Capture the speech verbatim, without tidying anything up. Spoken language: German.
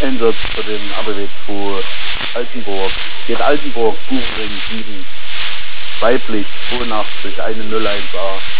Einsatz für den R B W zwei Altenburg. Geht Altenburg, Buchring sieben, weiblich zweiundachtzig, eine null eins a.